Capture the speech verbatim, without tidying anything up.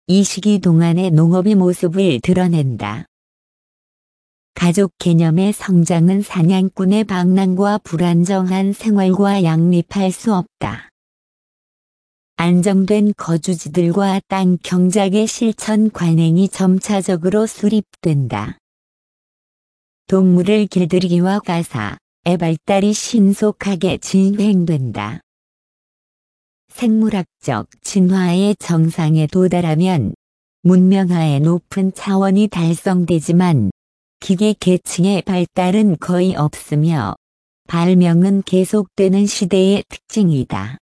이 시기 동안의 농업의 모습을 드러낸다. 가족 개념의 성장은 사냥꾼의 방랑과 불안정한 생활과 양립할 수 없다. 안정된 거주지들과 땅 경작의 실천 관행이 점차적으로 수립된다. 동물을 길들이기와 가사의 발달이 신속하게 진행된다. 생물학적 진화의 정상에 도달하면 문명화의 높은 차원이 달성되지만 기계 계층의 발달은 거의 없으며 발명은 계속되는 시대의 특징이다.